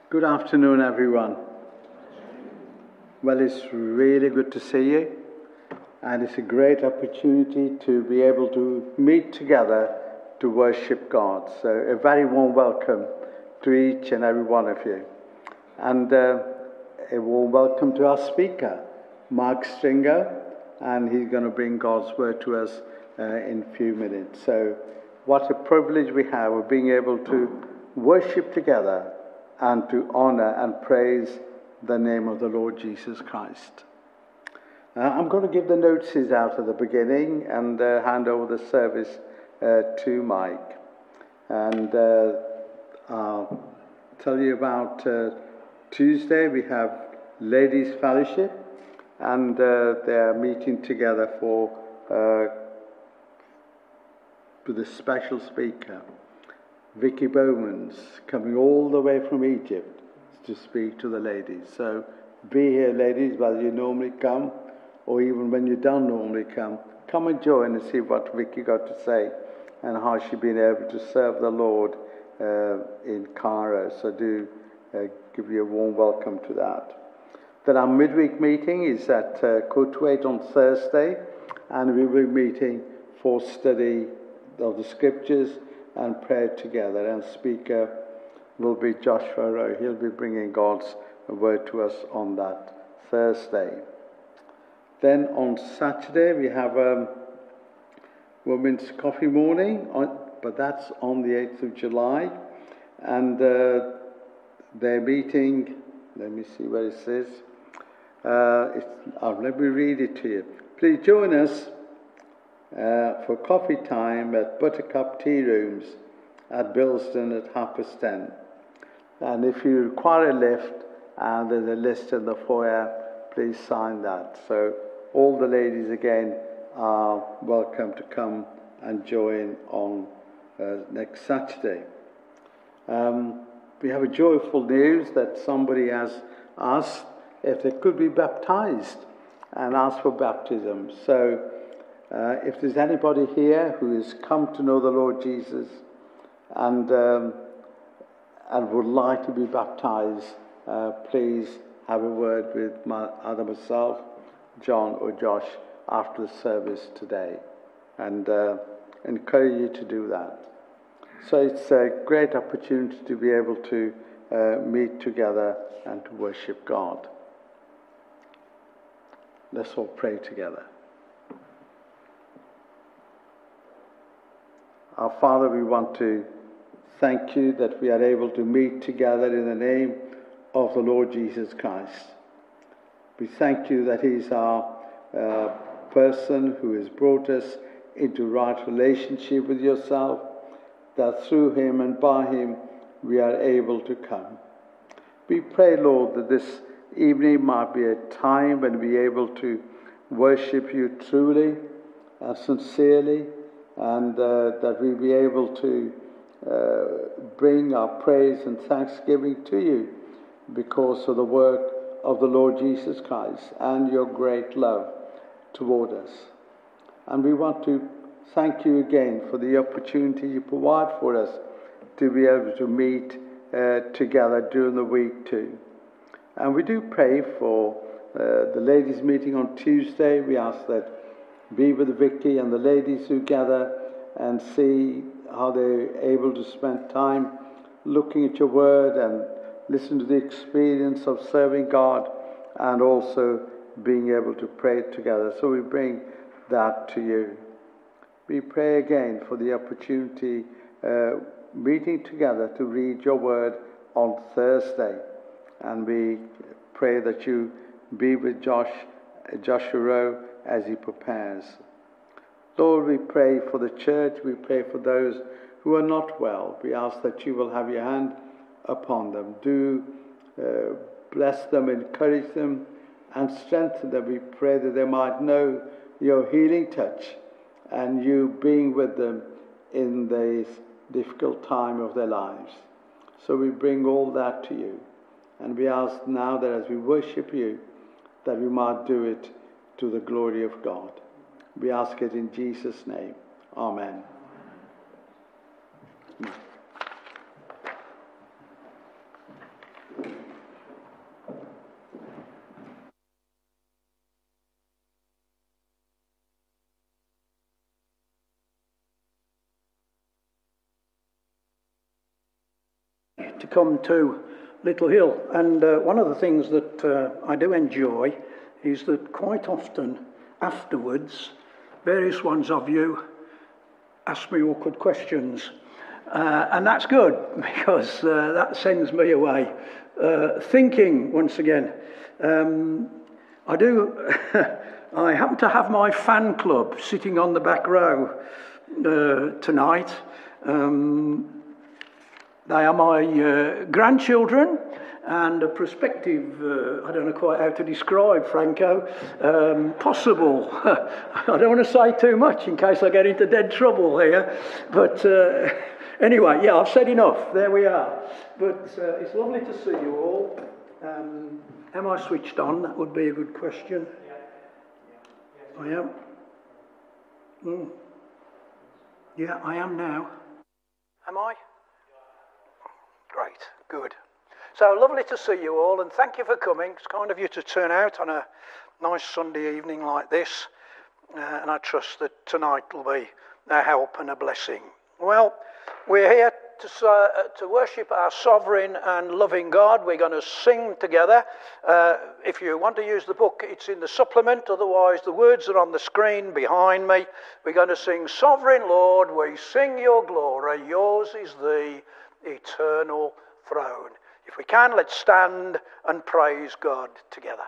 Good afternoon, everyone. Well, it's really good to see you, and it's a great opportunity to be able to meet together to worship God. So a very warm welcome to each and every one of you. And a warm welcome to our speaker, Mark Stringer, and he's going to bring God's word to us in a few minutes. So what a privilege we have of being able to worship together and to honor and praise the name of the Lord Jesus Christ. I'm going to give the notices out at the beginning and hand over the service to Mike. And I'll tell you about Tuesday. We have Ladies' Fellowship, and they're meeting together with a special speaker. Vicky Bowman's coming all the way from Egypt to speak to the ladies. So be here, ladies, whether you normally come or even when you don't normally come and join and see what Vicky got to say and how she's been able to serve the Lord in Cairo. So do give you a warm welcome to that. Then our midweek meeting is at Courtwaite on Thursday, and we will be meeting for study of the scriptures and pray together. And speaker will be Joshua Rowe. He'll be bringing God's word to us on that Thursday. Then on Saturday we have Women's Coffee Morning, but that's on the 8th of July. And they're meeting, let me see where it says. Let me read it to you. Please join us for coffee time at Buttercup Tea Rooms at Bilston at 10:30. And if you require a lift, and there's a list in the foyer, please sign that. So all the ladies again are welcome to come and join on next Saturday. We have a joyful news that somebody has asked if they could be baptized and asked for baptism. So if there's anybody here who has come to know the Lord Jesus and would like to be baptized, please have a word with either myself, John, or Josh after the service today, and encourage you to do that. So it's a great opportunity to be able to meet together and to worship God. Let's all pray together. Our Father, we want to thank you that we are able to meet together in the name of the Lord Jesus Christ. We thank you that He's our person who has brought us into right relationship with yourself, that through Him and by Him we are able to come. We pray, Lord, that this evening might be a time when we are able to worship you truly and sincerely, and that we'll be able to bring our praise and thanksgiving to you because of the work of the Lord Jesus Christ and your great love toward us. And we want to thank you again for the opportunity you provide for us to be able to meet together during the week too. And we do pray for the ladies' meeting on Tuesday. We ask that be with Vicky and the ladies who gather and see how they're able to spend time looking at your word and listen to the experience of serving God and also being able to pray together. So we bring that to you. We pray again for the opportunity meeting together to read your word on Thursday. And we pray that you be with Joshua Rowe as he prepares. Lord, we pray for the church. We pray for those who are not well. We ask that you will have your hand upon them. Do bless them, encourage them, and strengthen them. We pray that they might know your healing touch and you being with them in this difficult time of their lives. So we bring all that to you. And we ask now that as we worship you, that we might do it to the glory of God. We ask it in Jesus' name. Amen. to come to Little Hill, and one of the things that I do enjoy is that quite often afterwards various ones of you ask me awkward questions, and that's good because that sends me away thinking once again. I happen to have my fan club sitting on the back row tonight. They are my grandchildren and a prospective, I don't know quite how to describe, Franco, possible. I don't want to say too much in case I get into dead trouble here. But anyway, yeah, I've said enough. There we are. But it's lovely to see you all. Am I switched on? That would be a good question. I am. Yeah, I am now. Am I? Great, good. So lovely to see you all, and thank you for coming. It's kind of you to turn out on a nice Sunday evening like this, and I trust that tonight will be a help and a blessing. Well, we're here to worship our sovereign and loving God. We're going to sing together. If you want to use the book, it's in the supplement. Otherwise, the words are on the screen behind me. We're going to sing, Sovereign Lord, we sing your glory. Yours is the eternal throne. If we can, let's stand and praise God together.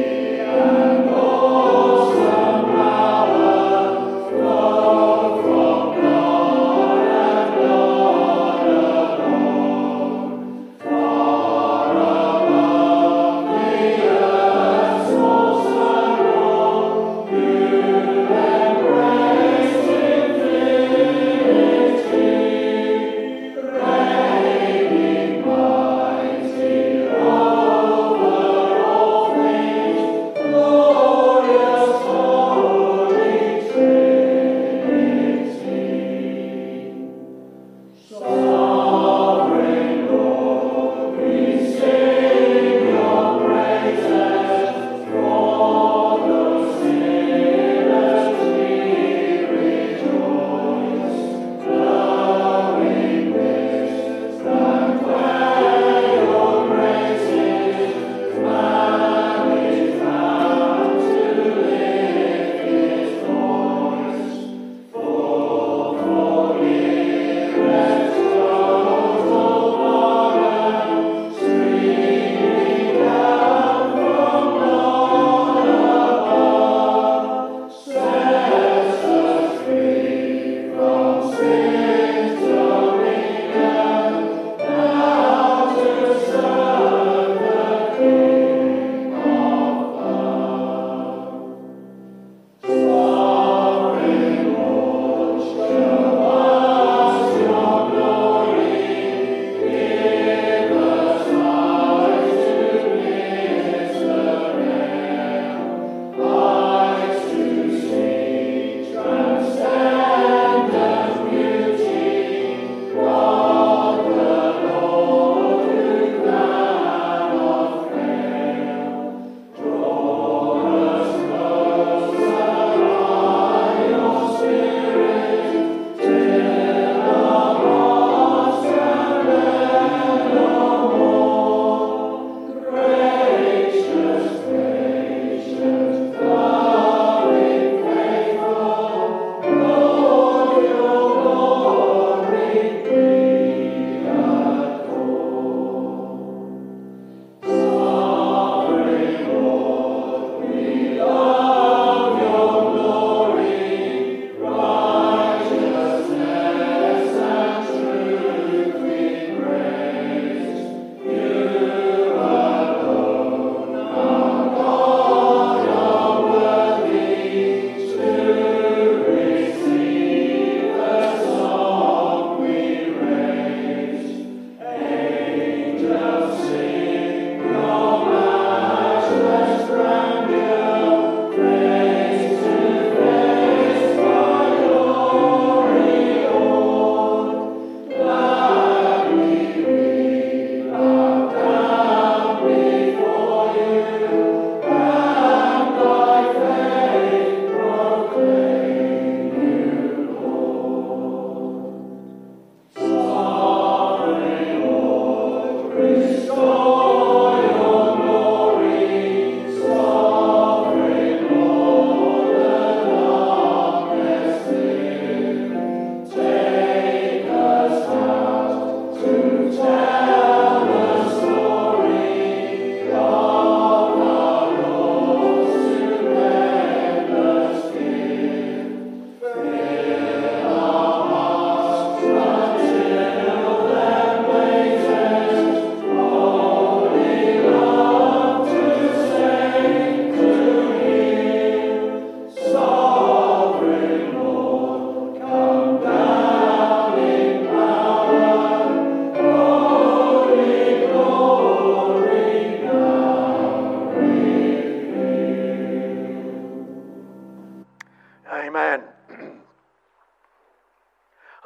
From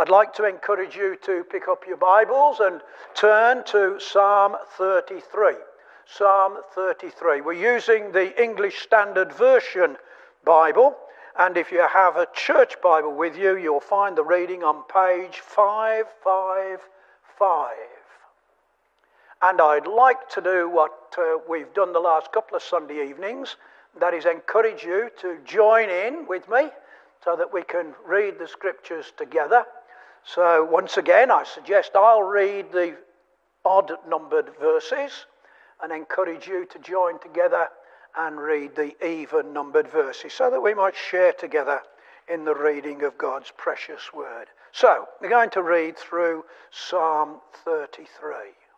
I'd like to encourage you to pick up your Bibles and turn to Psalm 33. Psalm 33. We're using the English Standard Version Bible, and if you have a church Bible with you, you'll find the reading on page 555. And I'd like to do what we've done the last couple of Sunday evenings, that is encourage you to join in with me so that we can read the scriptures together. So once again, I suggest I'll read the odd-numbered verses and encourage you to join together and read the even-numbered verses so that we might share together in the reading of God's precious word. So, we're going to read through Psalm 33.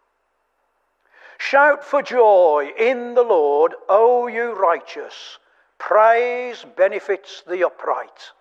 Shout for joy in the Lord, O you righteous. Praise benefits the upright.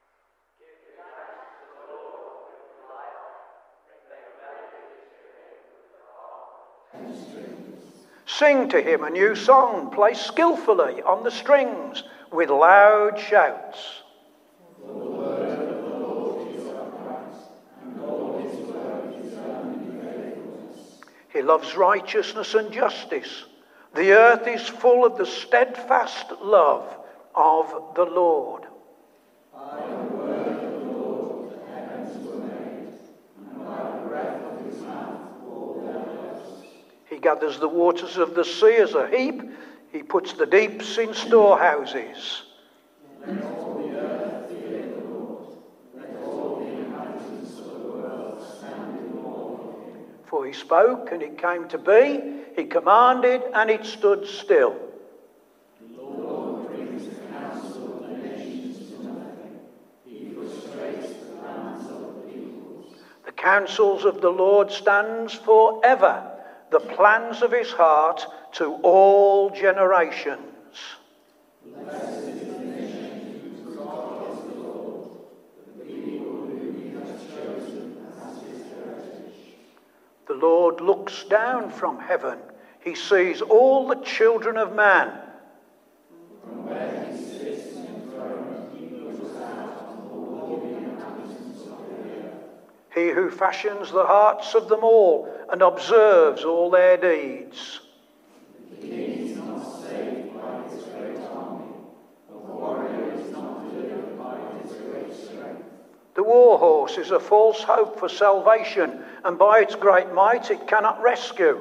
Sing to him a new song, play skillfully on the strings with loud shouts. For the word of the Lord is upright, and all his word is done in faithfulness. He loves righteousness and justice. The earth is full of the steadfast love of the Lord. By the word of the Lord the heavens were made, and by the breath of his mouth all their hosts. He gathers the waters of the sea as a heap. He puts the deeps in storehouses. Let all the earth fear the Lord. Let all the inhabitants of the world stand in awe of him. For he spoke, and it came to be. He commanded, and it stood still. The Lord brings the counsel of the nations to nothing. He frustrates the plans of the peoples. The counsels of the Lord stands forever, the plans of his heart to all generations. Blessed is the nation whose God is the Lord, the people whom he has chosen as his heritage. The Lord looks down from heaven. He sees all the children of man. From where he sits enthroned, he looks out on all the inhabitants of the earth. He who fashions the hearts of them all and observes all their deeds. The king is not saved by his great army, the warrior is not delivered by his great strength. The war horse is a false hope for salvation, and by its great might it cannot rescue.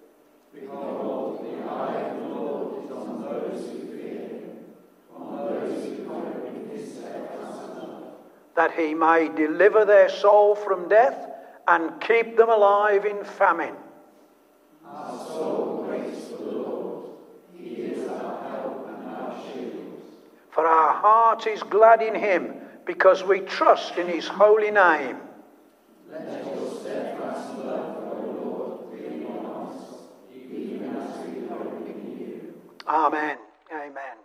Behold, the eye of the Lord is on those who fear him, on those who hope in his steadfast love. That he may deliver their soul from death and keep them alive in famine. Our soul waits for the Lord. He is our help and our shield. For our heart is glad in him, because we trust in his holy name. Let your steadfast love, O Lord, be on us, even as we hope in you. Amen. Amen.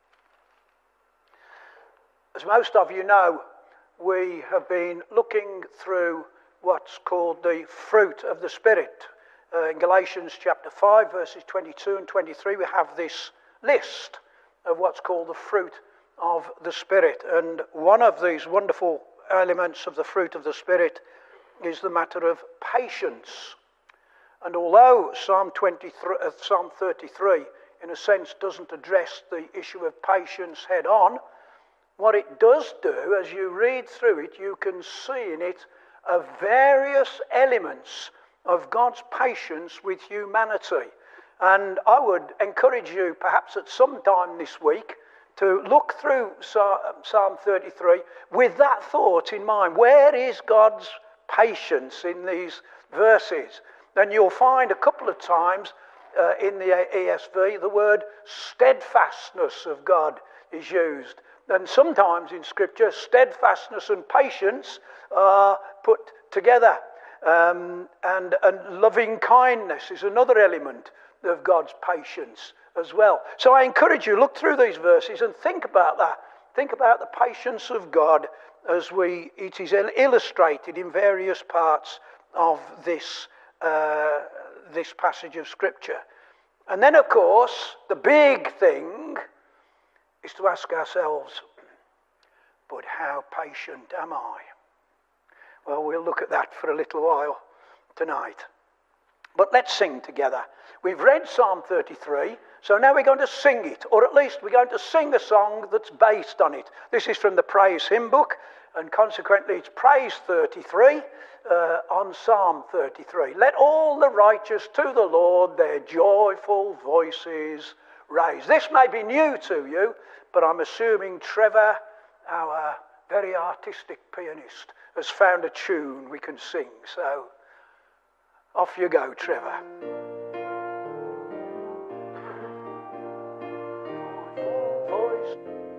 As most of you know, we have been looking through what's called the fruit of the Spirit. In Galatians chapter 5, verses 22 and 23, we have this list of what's called the fruit of the Spirit. And one of these wonderful elements of the fruit of the Spirit is the matter of patience. And although Psalm 33, in a sense, doesn't address the issue of patience head on, what it does do, as you read through it, you can see in it various elements of God's patience with humanity. And I would encourage you, perhaps at some time this week, to look through Psalm 33 with that thought in mind. Where is God's patience in these verses? Then you'll find a couple of times in the ESV the word steadfastness of God is used. And sometimes in Scripture, steadfastness and patience are put together. And loving kindness is another element of God's patience as well. So I encourage you, look through these verses and think about that. Think about the patience of God as it is illustrated in various parts of this passage of Scripture. And then, of course, the big thing is to ask ourselves, but how patient am I? Well, we'll look at that for a little while tonight. But let's sing together. We've read Psalm 33, so now we're going to sing it, or at least we're going to sing a song that's based on it. This is from the Praise Hymn Book, and consequently it's Praise 33 on Psalm 33. Let all the righteous to the Lord their joyful voices raise. This may be new to you, but I'm assuming Trevor, our very artistic pianist, has found a tune we can sing. So off you go, Trevor. Voice.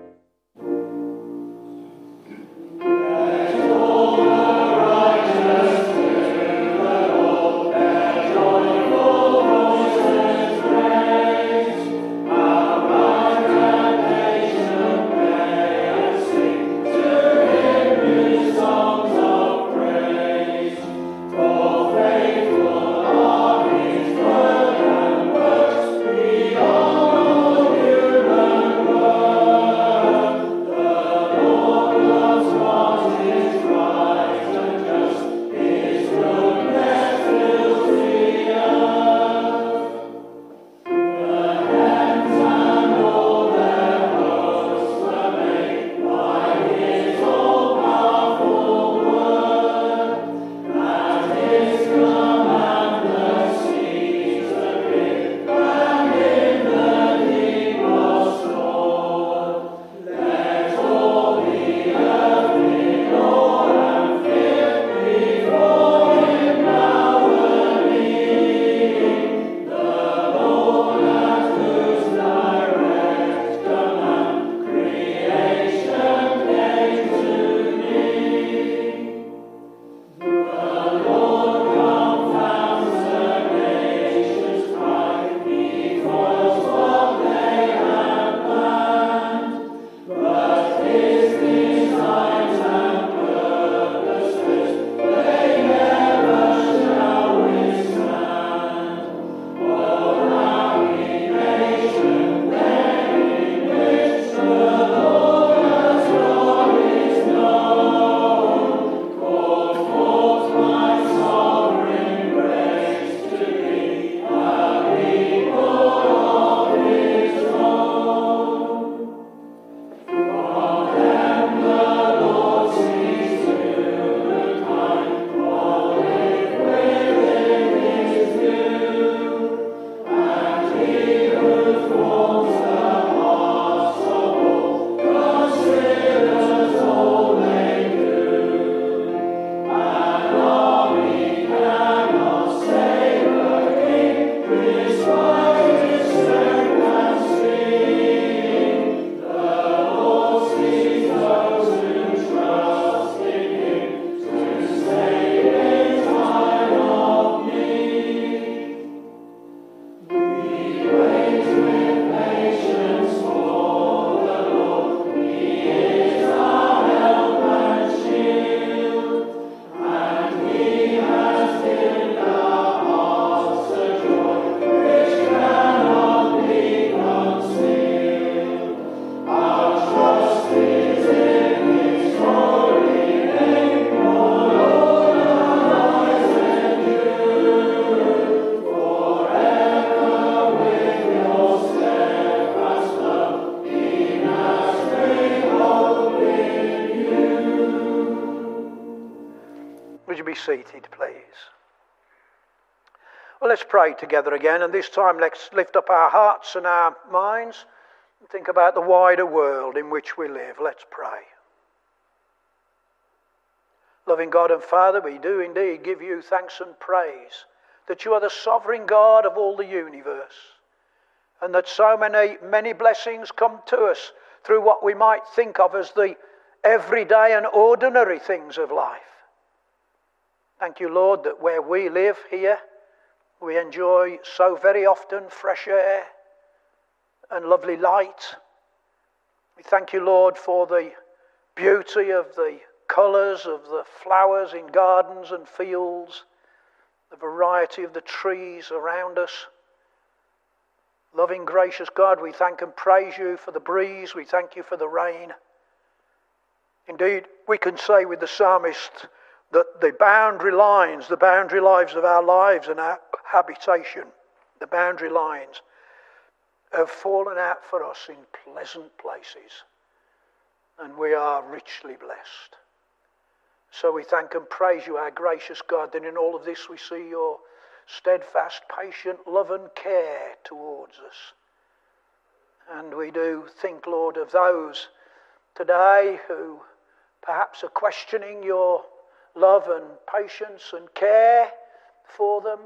Seated, please. Well, let's pray together again, and this time let's lift up our hearts and our minds and think about the wider world in which we live. Let's pray. Loving God and Father, we do indeed give you thanks and praise that you are the sovereign God of all the universe, and that so many blessings come to us through what we might think of as the everyday and ordinary things of life. Thank you, Lord, that where we live here, we enjoy so very often fresh air and lovely light. We thank you, Lord, for the beauty of the colours of the flowers in gardens and fields, the variety of the trees around us. Loving, gracious God, we thank and praise you for the breeze. We thank you for the rain. Indeed, we can say with the psalmist, that the boundary lines, the boundary lives of our lives and our habitation, the boundary lines have fallen out for us in pleasant places, and we are richly blessed. So we thank and praise you, our gracious God, that in all of this we see your steadfast, patient love and care towards us. And we do think, Lord, of those today who perhaps are questioning your love and patience and care for them.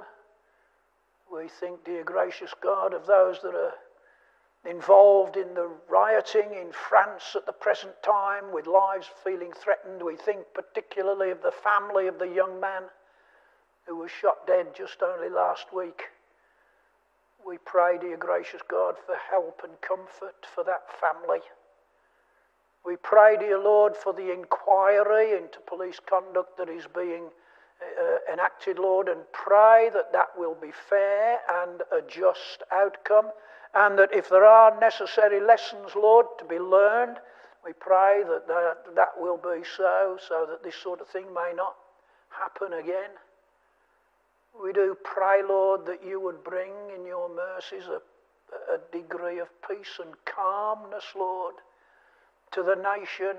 We think, dear gracious God, of those that are involved in the rioting in France at the present time, with lives feeling threatened. We think particularly of the family of the young man who was shot dead just only last week. We pray, dear gracious God, for help and comfort for that family. We pray, dear Lord, for the inquiry into police conduct that is being enacted, Lord, and pray that that will be fair and a just outcome, and that if there are necessary lessons, Lord, to be learned, we pray that that will be so that this sort of thing may not happen again. We do pray, Lord, that you would bring in your mercies a degree of peace and calmness, Lord, to the nation.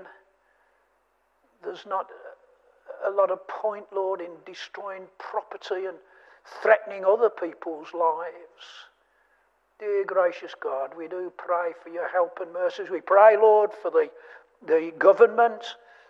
There's not a lot of point, Lord, in destroying property and threatening other people's lives. Dear gracious God, we do pray for your help and mercies. We pray, Lord, for the government,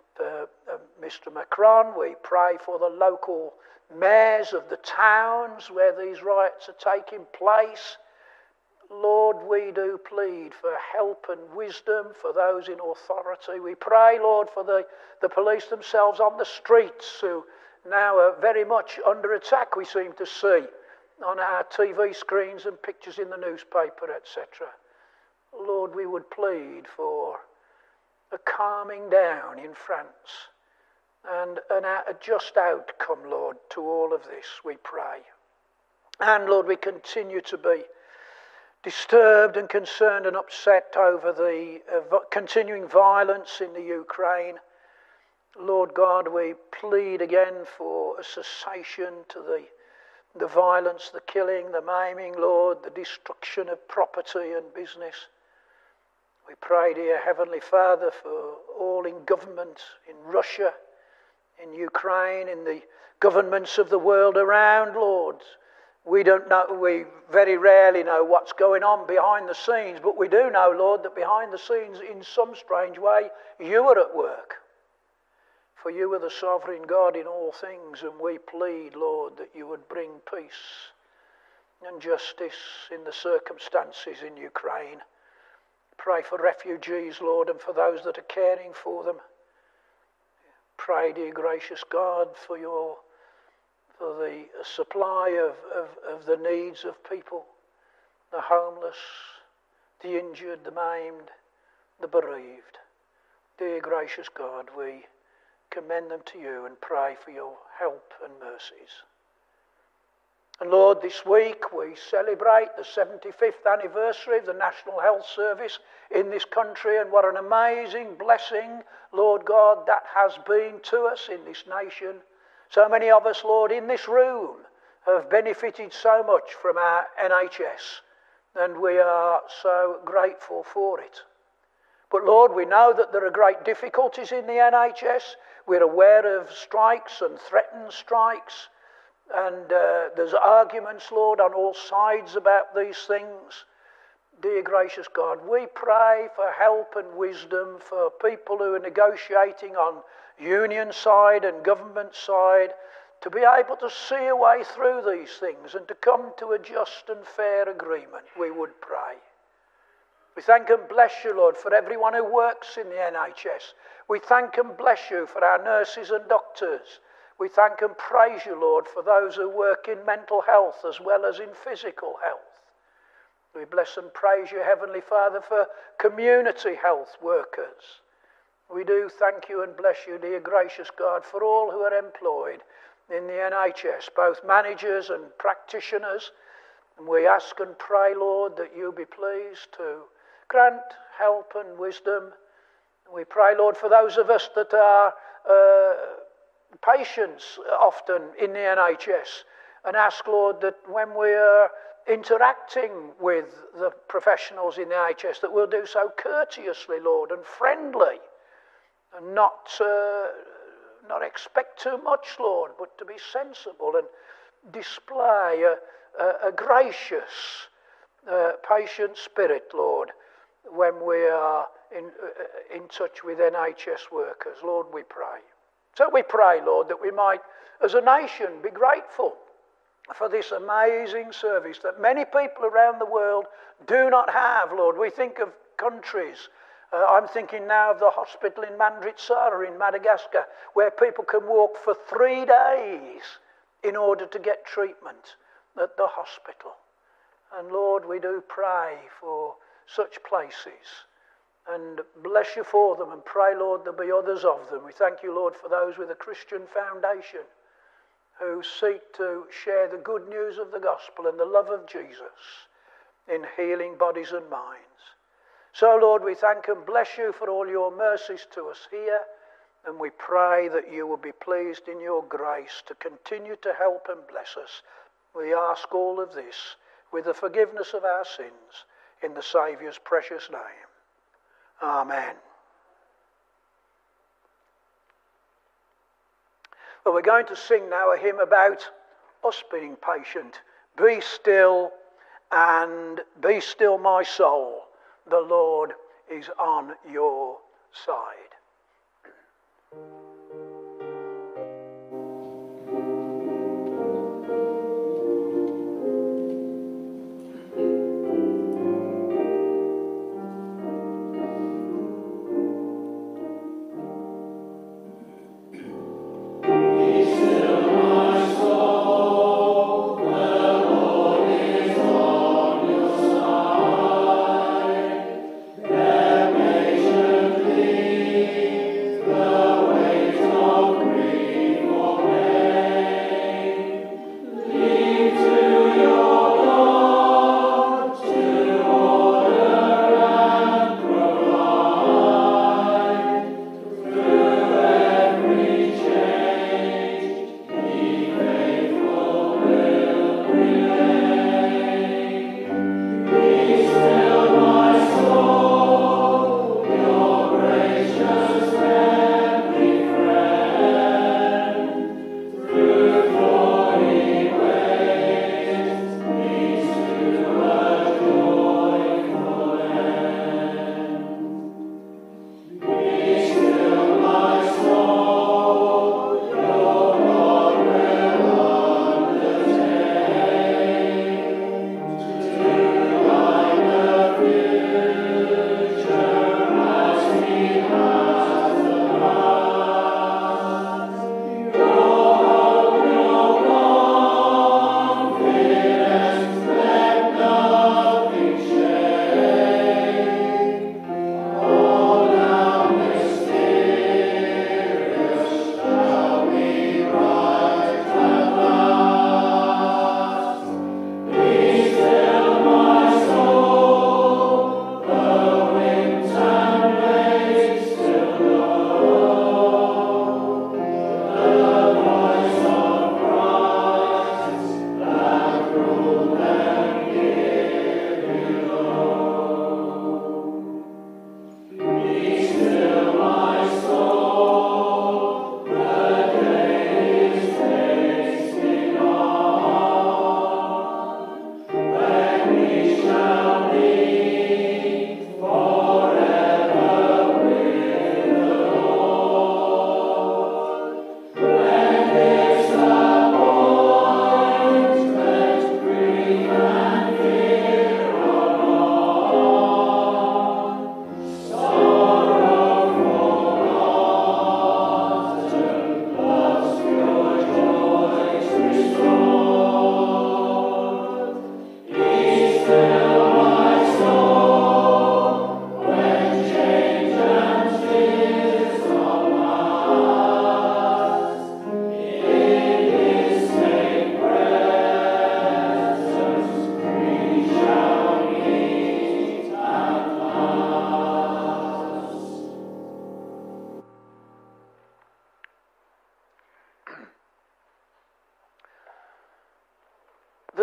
Mr. Macron. We pray for the local mayors of the towns where these riots are taking place. Lord, we do plead for help and wisdom for those in authority. We pray, Lord, for the police themselves on the streets, who now are very much under attack, we seem to see on our TV screens and pictures in the newspaper, etc. Lord, we would plead for a calming down in France and a just outcome, Lord, to all of this, we pray. And Lord, we continue to be disturbed and concerned and upset over the continuing violence in the Ukraine. Lord God, we plead again for a cessation to the violence, the killing, the maiming, Lord, the destruction of property and business. We pray, dear Heavenly Father, for all in government, in Russia, in Ukraine, in the governments of the world around, Lord. We very rarely know what's going on behind the scenes, but we do know, Lord, that behind the scenes, in some strange way, you are at work. For you are the sovereign God in all things, and we plead, Lord, that you would bring peace and justice in the circumstances in Ukraine. Pray for refugees, Lord, and for those that are caring for them. Pray, dear gracious God, for the supply of the needs of people, the homeless, the injured, the maimed, the bereaved. Dear gracious God, we commend them to you and pray for your help and mercies. And Lord, this week we celebrate the 75th anniversary of the National Health Service in this country, and what an amazing blessing, Lord God, that has been to us in this nation. So many of us, Lord, in this room have benefited so much from our NHS, and we are so grateful for it. But Lord, we know that there are great difficulties in the NHS. We're aware of strikes and threatened strikes, and there's arguments, Lord, on all sides about these things. Dear gracious God, we pray for help and wisdom for people who are negotiating on union side and government side to be able to see a way through these things and to come to a just and fair agreement, we would pray. We thank and bless you, Lord, for everyone who works in the NHS. We thank and bless you for our nurses and doctors. We thank and praise you, Lord, for those who work in mental health as well as in physical health. We bless and praise you, Heavenly Father, for community health workers. We do thank you and bless you, dear gracious God, for all who are employed in the NHS, both managers and practitioners. And we ask and pray, Lord, that you be pleased to grant help and wisdom. We pray, Lord, for those of us that are patients often in the NHS, and ask, Lord, that when we're interacting with the professionals in the NHS, that we'll do so courteously, Lord, and friendly, and not expect too much, Lord, but to be sensible and display a gracious, patient spirit, Lord, when we are in touch with NHS workers. Lord, we pray. So we pray, Lord, that we might, as a nation, be grateful for this amazing service that many people around the world do not have, Lord. We think of countries. I'm thinking now of the hospital in Mandritsara in Madagascar, where people can walk for 3 days in order to get treatment at the hospital. And Lord, we do pray for such places and bless you for them, and pray, Lord, there'll be others of them. We thank you, Lord, for those with a Christian foundation who seek to share the good news of the gospel and the love of Jesus in healing bodies and minds. So, Lord, we thank and bless you for all your mercies to us here, and we pray that you will be pleased in your grace to continue to help and bless us. We ask all of this with the forgiveness of our sins in the Saviour's precious name. Amen. Well, we're going to sing now a hymn about us being patient. Be still, and be still, my soul. The Lord is on your side. Patiently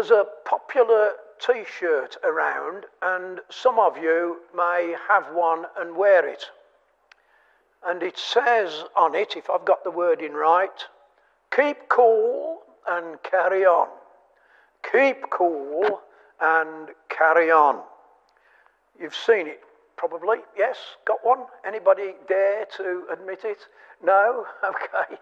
there's a popular T-shirt around, and some of you may have one and wear it. And it says on it, if I've got the wording right, keep cool and carry on. Keep cool and carry on. You've seen it probably, yes? Got one? Anybody dare to admit it? No? Okay.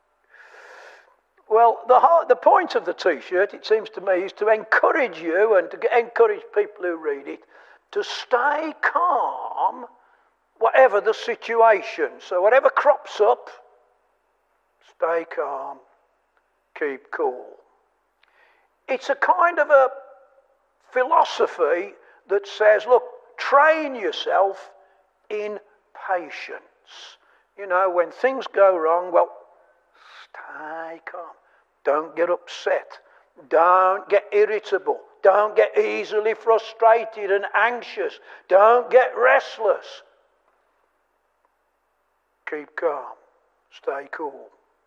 Well, the point of the T-shirt, it seems to me, is to encourage you and to encourage people who read it to stay calm whatever the situation. So whatever crops up, stay calm, keep cool. It's a kind of a philosophy that says, look, train yourself in patience. You know, when things go wrong, well, stay calm. Don't get upset. Don't get irritable. Don't get easily frustrated and anxious. Don't get restless. Keep calm. Stay cool.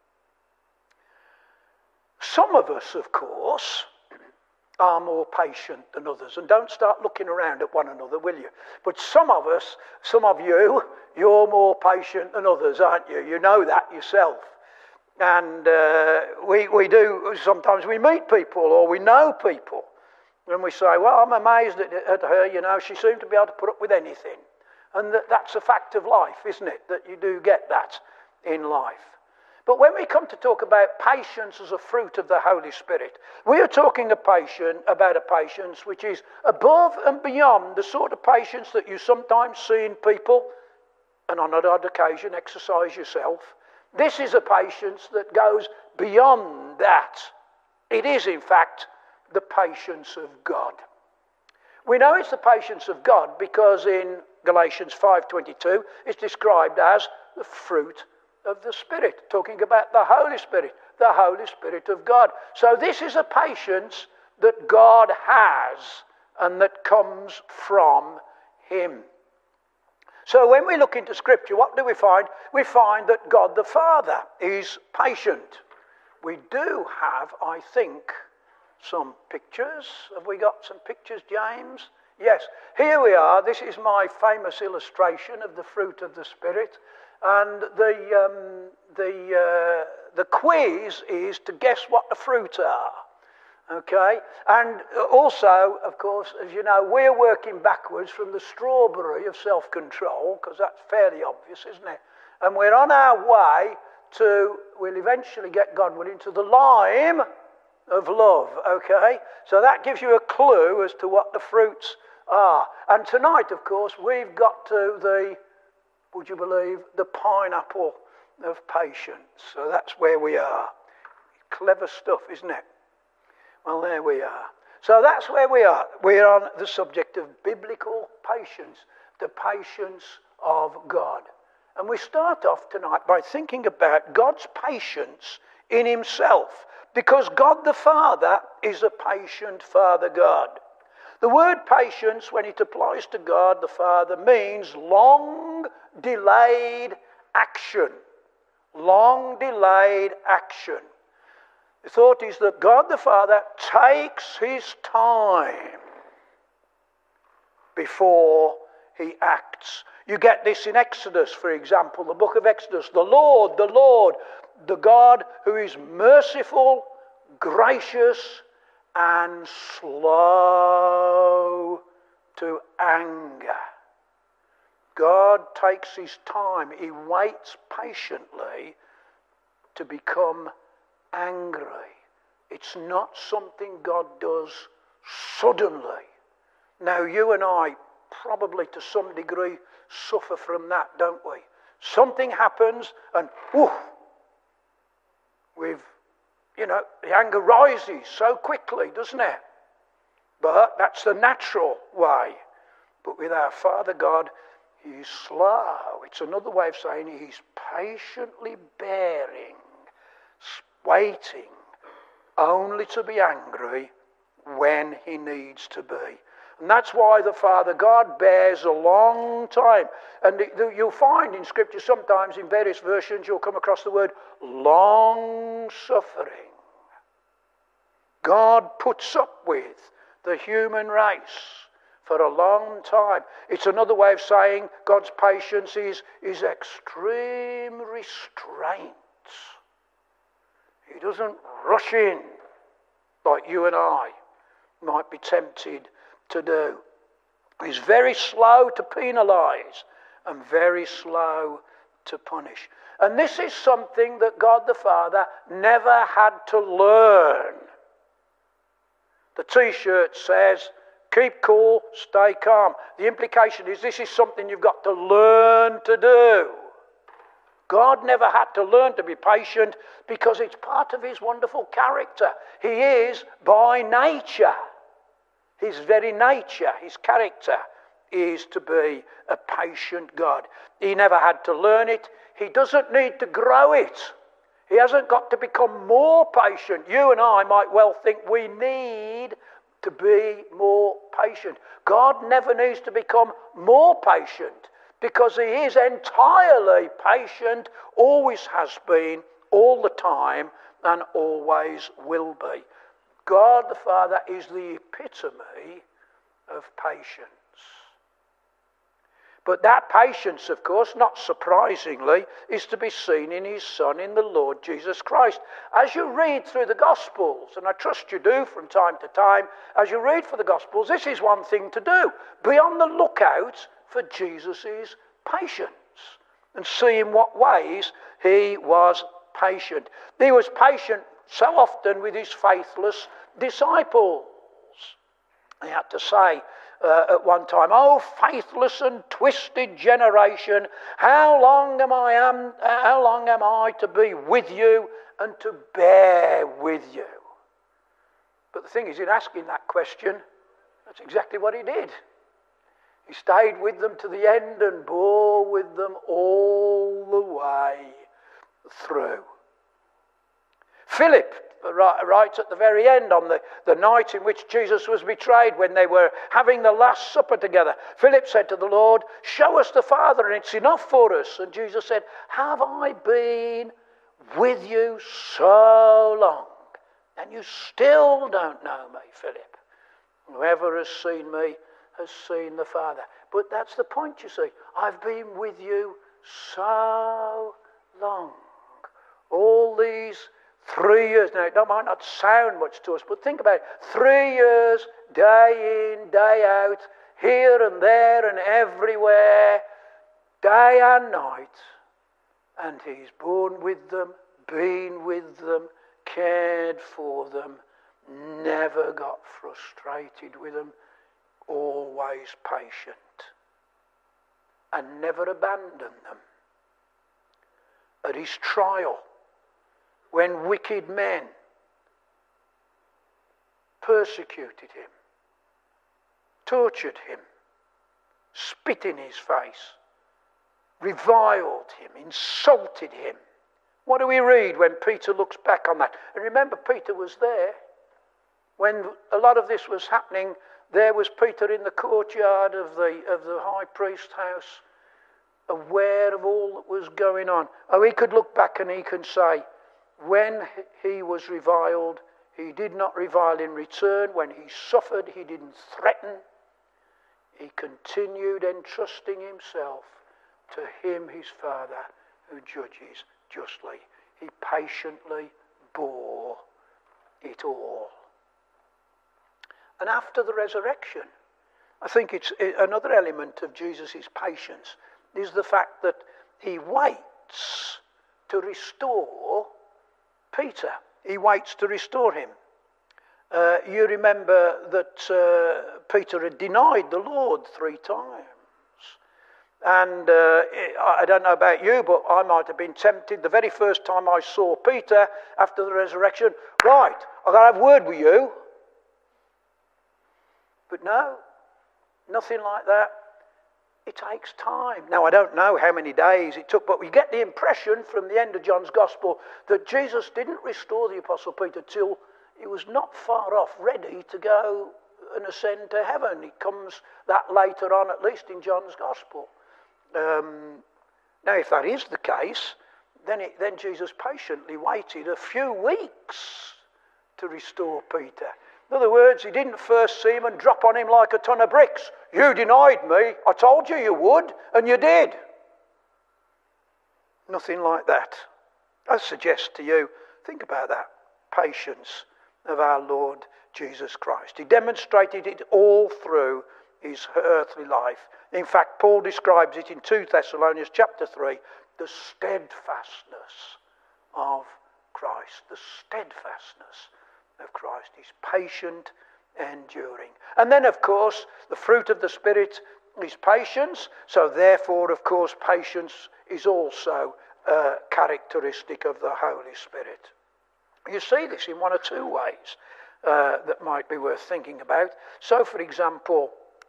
Some of us, of course, are more patient than others. And don't start looking around at one another, will you? But some of us, some of you, you're more patient than others, aren't you? You know that yourself. And we do, sometimes we meet people or we know people. And we say, well, I'm amazed at her, you know, she seemed to be able to put up with anything. And that's a fact of life, isn't it? That you do get that in life. But when we come to talk about patience as a fruit of the Holy Spirit, we are talking about a patience which is above and beyond the sort of patience that you sometimes see in people, and on an odd occasion exercise yourself. This is a patience that goes beyond that. It is, in fact, the patience of God. We know it's the patience of God because in Galatians 5:22, it's described as the fruit of the Spirit, talking about the Holy Spirit of God. So this is a patience that God has and that comes from Him. So when we look into Scripture, what do we find? We find that God the Father is patient. We do have, I think, some pictures. Have we got some pictures, James? Yes. Here we are. This is my famous illustration of the fruit of the Spirit. And the quiz is to guess what the fruits are. Okay? And also, of course, as you know, we're working backwards from the strawberry of self-control, because that's fairly obvious, isn't it? And we're on our way to, we'll eventually get God willing, to the lime of love, okay? So that gives you a clue as to what the fruits are. And tonight, of course, we've got to the, would you believe, the pineapple of patience. So that's where we are. Clever stuff, isn't it? Well, there we are. So that's where we are. We're on the subject of biblical patience, the patience of God. And we start off tonight by thinking about God's patience in Himself, because God the Father is a patient Father God. The word patience, when it applies to God the Father, means long delayed action. Long delayed action. The thought is that God the Father takes His time before He acts. You get this in Exodus, for example, the book of Exodus. The Lord, the God who is merciful, gracious, and slow to anger. God takes His time. He waits patiently to become angry. It's not something God does suddenly. Now, you and I probably to some degree suffer from that, don't we? Something happens and whoosh, the anger rises so quickly, doesn't it? But that's the natural way. But with our Father God, He's slow. It's another way of saying He's patiently bearing, waiting, only to be angry when He needs to be. And that's why the Father God bears a long time. And you'll find in Scripture sometimes in various versions you'll come across the word long suffering. God puts up with the human race for a long time. It's another way of saying God's patience is extreme restraint. He doesn't rush in like you and I might be tempted to do. He's very slow to penalise and very slow to punish. And this is something that God the Father never had to learn. The T-shirt says, keep cool, stay calm. The implication is this is something you've got to learn to do. God never had to learn to be patient because it's part of his wonderful character. He is by nature. His very nature, his character, is to be a patient God. He never had to learn it. He doesn't need to grow it. He hasn't got to become more patient. You and I might well think we need to be more patient. God never needs to become more patient because he is entirely patient, always has been, all the time, and always will be. God the Father is the epitome of patience. But that patience, of course, not surprisingly, is to be seen in his Son, in the Lord Jesus Christ. As you read through the Gospels, and I trust you do from time to time, as you read for the Gospels, this is one thing to do. Be on the lookout for Jesus' patience and see in what ways he was patient. He was patient so often with his faithless disciples. He had to say at one time, "Oh, faithless and twisted generation, how long am I to be with you and to bear with you?" But the thing is, in asking that question, that's exactly what he did. He stayed with them to the end and bore with them all the way through. Philip writes at the very end, on the night in which Jesus was betrayed, when they were having the Last Supper together, Philip said to the Lord, "Show us the Father and it's enough for us." And Jesus said, "Have I been with you so long, and you still don't know me, Philip? Whoever has seen me has seen the Father." But that's the point, you see. I've been with you so long. All these 3 years. Now, it might not sound much to us, but think about it. 3 years, day in, day out, here and there and everywhere, day and night. And he's borne with them, been with them, cared for them, never got frustrated with them, always patient, and never abandoned them. At his trial, when wicked men persecuted him, tortured him, spit in his face, reviled him, insulted him. What do we read when Peter looks back on that? And remember, Peter was there. When a lot of this was happening, there was Peter in the courtyard of the high priest's house, aware of all that was going on. Oh, he could look back and he can say, when he was reviled, he did not revile in return. When he suffered, he didn't threaten. He continued entrusting himself to him, his Father, who judges justly. He patiently bore it all. And after the resurrection, I think it's another element of Jesus' patience is the fact that he waits to restore Peter. He waits to restore him. You remember that Peter had denied the Lord 3 times. And I don't know about you, but I might have been tempted the very first time I saw Peter after the resurrection. Right, I've got to have a word with you. But no, nothing like that. It takes time. Now, I don't know how many days it took, but we get the impression from the end of John's Gospel that Jesus didn't restore the Apostle Peter till he was not far off ready to go and ascend to heaven. It comes that later on, at least in John's Gospel. Now, if that is the case, then Jesus patiently waited a few weeks to restore Peter. In other words, he didn't first see him and drop on him like a ton of bricks. You denied me. I told you you would, and you did. Nothing like that. I suggest to you, think about that. Patience of our Lord Jesus Christ. He demonstrated it all through his earthly life. In fact, Paul describes it in 2 Thessalonians chapter 3, the steadfastness of Christ. The steadfastness of Christ. He's patient, enduring. And then, of course, the fruit of the Spirit is patience. So therefore, of course, patience is also a characteristic of the Holy Spirit. You see this in one or two ways that might be worth thinking about. So, for example,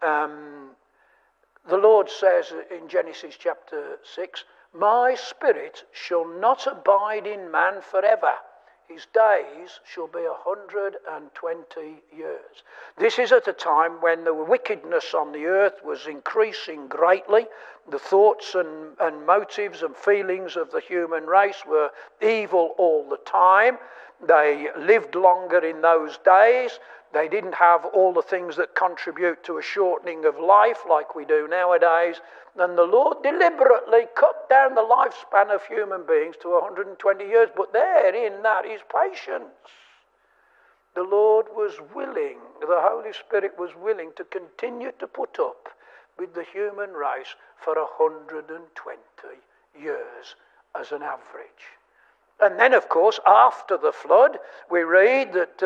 the Lord says in Genesis chapter 6, my spirit shall not abide in man forever. His days shall be 120 years. This is at a time when the wickedness on the earth was increasing greatly. The thoughts and motives and feelings of the human race were evil all the time. They lived longer in those days. They didn't have all the things that contribute to a shortening of life like we do nowadays. And the Lord deliberately cut down the lifespan of human beings to 120 years. But therein that is patience. The Lord was willing, the Holy Spirit was willing to continue to put up with the human race for 120 years as an average. And then, of course, after the flood, we read that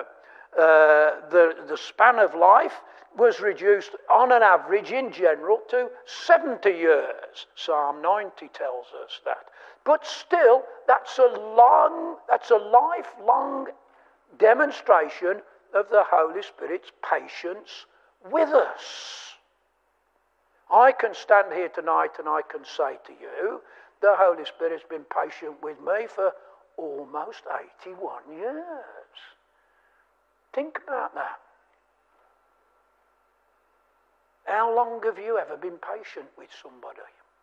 the span of life was reduced on an average in general to 70 years. Psalm 90 tells us that. But still, that's a lifelong demonstration of the Holy Spirit's patience with us. I can stand here tonight and I can say to you, the Holy Spirit's been patient with me for almost 81 years. Think about that. How long have you ever been patient with somebody?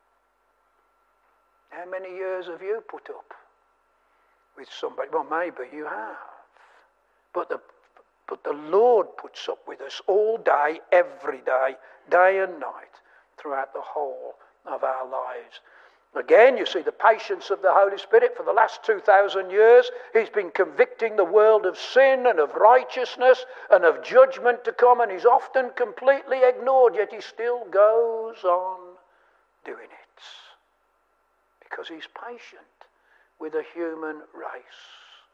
How many years have you put up with somebody? Well, maybe you have. But the Lord puts up with us all day, every day, day and night, throughout the whole of our lives. Again, you see the patience of the Holy Spirit for the last 2,000 years. He's been convicting the world of sin and of righteousness and of judgment to come, and he's often completely ignored, yet he still goes on doing it. Because he's patient with the human race.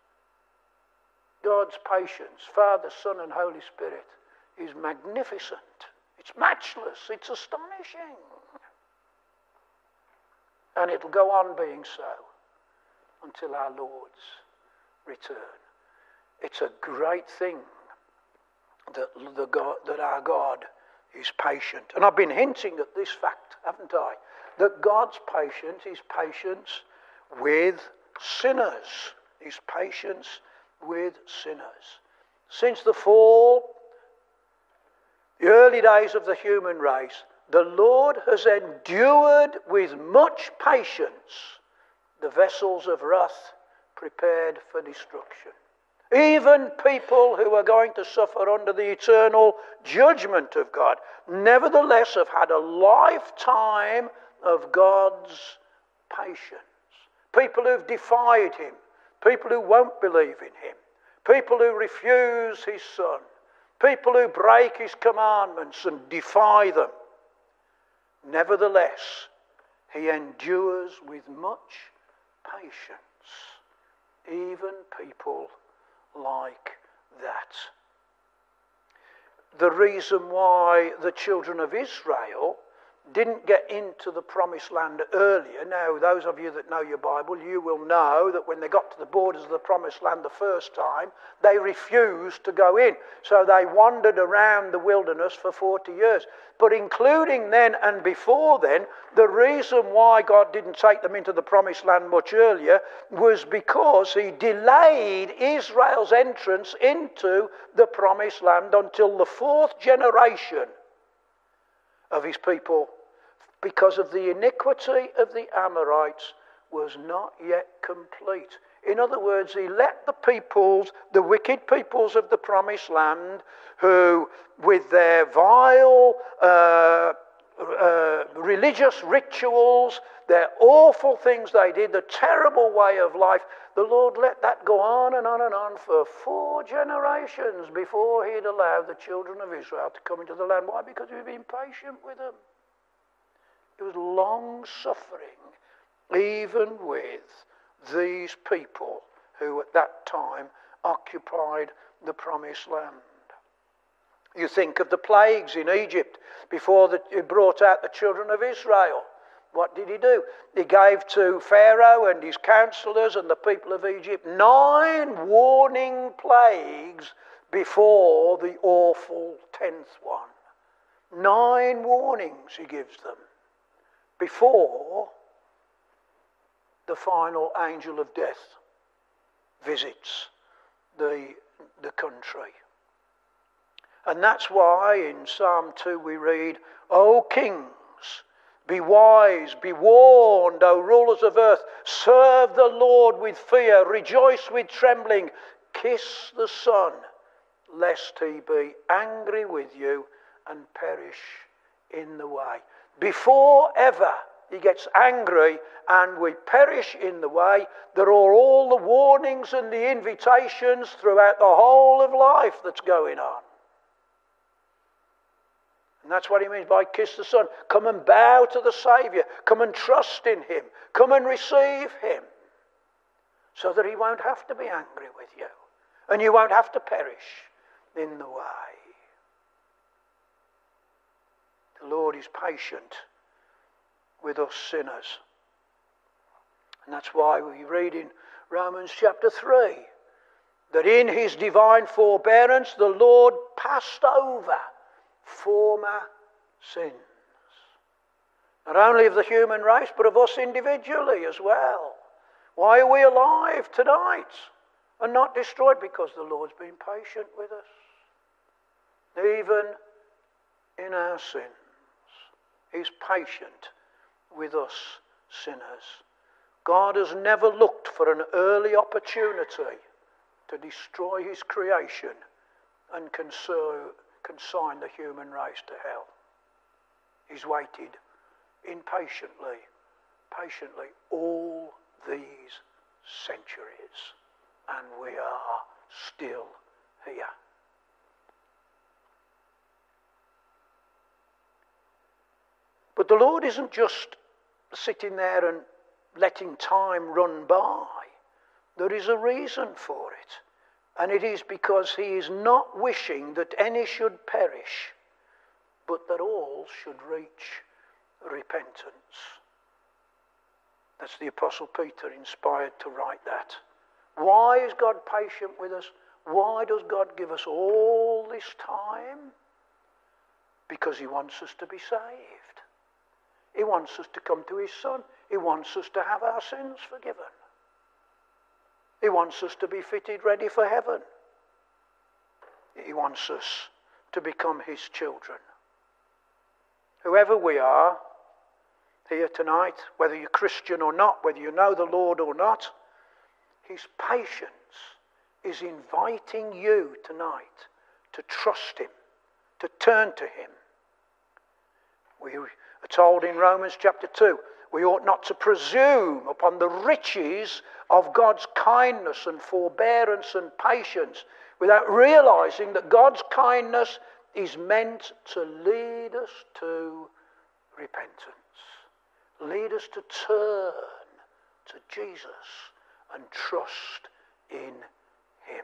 God's patience, Father, Son, and Holy Spirit, is magnificent. It's matchless. It's astonishing. And it'll go on being so until our Lord's return. It's a great thing that our God is patient. And I've been hinting at this fact, haven't I? That God's patience is patience with sinners. His patience with sinners. Since the fall, the early days of the human race, the Lord has endured with much patience the vessels of wrath prepared for destruction. Even people who are going to suffer under the eternal judgment of God, nevertheless have had a lifetime of God's patience. People who've defied him, people who won't believe in him, people who refuse his Son, people who break his commandments and defy them. Nevertheless, he endures with much patience, even people like that. The reason why the children of Israel didn't get into the promised land earlier. Now, those of you that know your Bible, you will know that when they got to the borders of the promised land the first time, they refused to go in. So they wandered around the wilderness for 40 years. But including then and before then, the reason why God didn't take them into the promised land much earlier was because he delayed Israel's entrance into the promised land until the fourth generation of his people, because of the iniquity of the Amorites, was not yet complete. In other words, he let the wicked peoples of the promised land, who with their vile religious rituals, their awful things they did, the terrible way of life, the Lord let that go on and on and on for 4 generations before he'd allowed the children of Israel to come into the land. Why? Because he'd been patient with them. It was long suffering, even with these people who at that time occupied the promised land. You think of the plagues in Egypt before he brought out the children of Israel. What did he do? He gave to Pharaoh and his counselors and the people of Egypt 9 warning plagues before the awful 10th one. 9 warnings he gives them before the final angel of death visits the country. And that's why in Psalm 2 we read, O kings, be wise, be warned, O rulers of earth, serve the Lord with fear, rejoice with trembling, kiss the Son, lest he be angry with you and perish in the way. Before ever he gets angry and we perish in the way, there are all the warnings and the invitations throughout the whole of life that's going on. And that's what he means by kiss the Son. Come and bow to the Saviour. Come and trust in him. Come and receive him. So that he won't have to be angry with you. And you won't have to perish in the way. The Lord is patient with us sinners. And that's why we read in Romans chapter 3 that in his divine forbearance the Lord passed over former sins. Not only of the human race, but of us individually as well. Why are we alive tonight and not destroyed? Because the Lord's been patient with us. Even in our sins, he's patient with us sinners. God has never looked for an early opportunity to destroy his creation and consign the human race to hell. He's waited impatiently, all these centuries, and we are still here. But the Lord isn't just sitting there and letting time run by. There is a reason for it. And it is because he is not wishing that any should perish, but that all should reach repentance. That's the Apostle Peter inspired to write that. Why is God patient with us? Why does God give us all this time? Because he wants us to be saved. He wants us to come to his Son. He wants us to have our sins forgiven. He wants us to be fitted ready for heaven. He wants us to become his children. Whoever we are here tonight, whether you're Christian or not, whether you know the Lord or not, his patience is inviting you tonight to trust him, to turn to him. We are told in Romans chapter 2, we ought not to presume upon the riches of God's kindness and forbearance and patience without realizing that God's kindness is meant to lead us to repentance. Lead us to turn to Jesus and trust in him.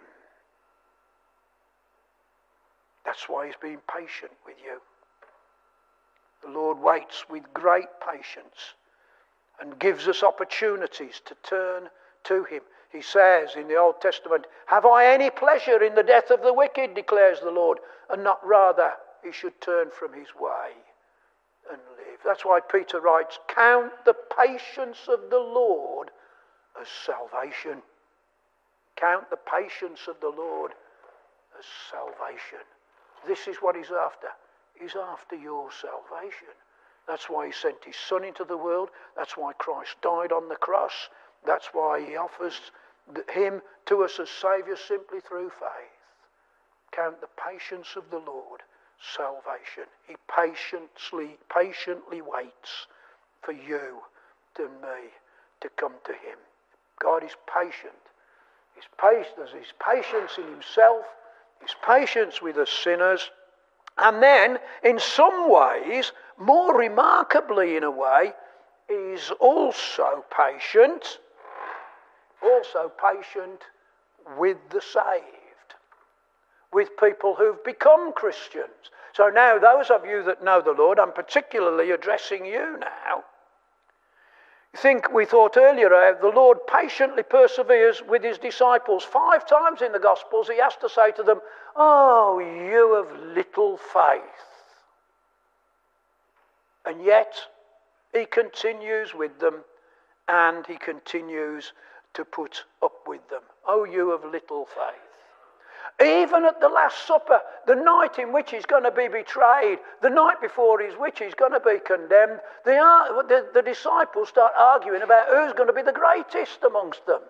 That's why he's been patient with you. The Lord waits with great patience and gives us opportunities to turn to him. He says in the Old Testament, have I any pleasure in the death of the wicked, declares the Lord, and not rather he should turn from his way and live. That's why Peter writes, count the patience of the Lord as salvation. Count the patience of the Lord as salvation. This is what he's after. He's after your salvation. That's why he sent his Son into the world. That's why Christ died on the cross. That's why he offers him to us as Saviour simply through faith. Count the patience of the Lord salvation. He patiently waits for you and me to come to him. God is patient. There's his patience in himself, his patience with us sinners, and then in some ways, more remarkably in a way, he's also patient with the saved, with people who've become Christians. So now those of you that know the Lord, I'm particularly addressing you now. We thought earlier how the Lord patiently perseveres with his disciples. 5 times in the Gospels he has to say to them, "Oh, you of little faith." And yet he continues with them and he continues to put up with them. "Oh, you of little faith." Even at the Last Supper, the night in which he's going to be betrayed, the night before which he's going to be condemned, the disciples start arguing about who's going to be the greatest amongst them.